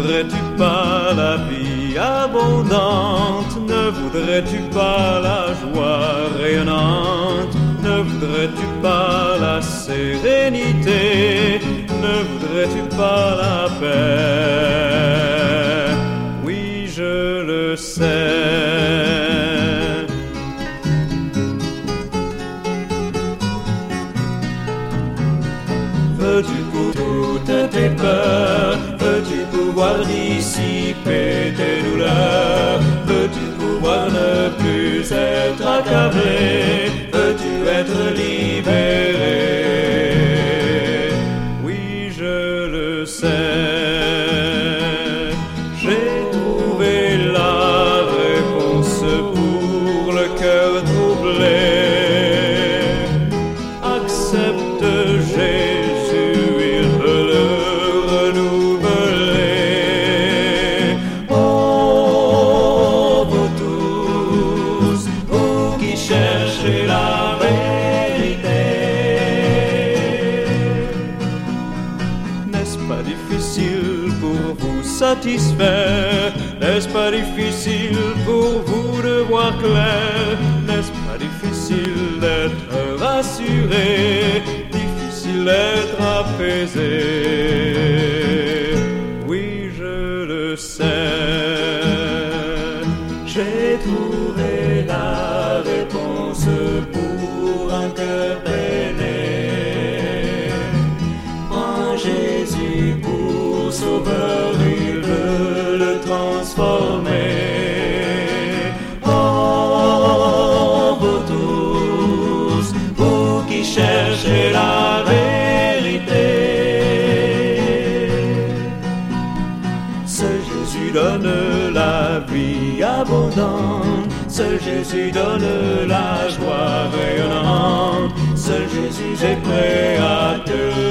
voudrais-tu pas la vie abondante? Ne voudrais-tu pas la joie rayonnante? Ne voudrais-tu pas la sérénité? Ne voudrais-tu pas la paix? Oui, je le sais. Veux-tu pour toutes tes peurs? Veux-tu pouvoir dissiper tes douleurs? Veux-tu pouvoir ne plus être accablé? Veux-tu être libéré? Oui, je le sais. J'ai trouvé la réponse pour le cœur troublé. Accepte Jésus, il veut le renouveler. Oh, vous tous, vous qui cherchez la vérité, n'est-ce pas difficile pour vous satisfaire? N'est-ce pas difficile pour vous de voir clair? N'est-ce pas difficile d'être rassuré? Difficile d'être apaisé? Oui, je le sais. J'ai trouvé la réponse pour un cœur peiné. Prends Jésus pour sauveur, il veut le transformer. Oh, vous tous, vous qui cherchez la vérité, seul Jésus donne la vie abondante. Seul Jésus donne la joie rayonnante. Seul Jésus est prêt à te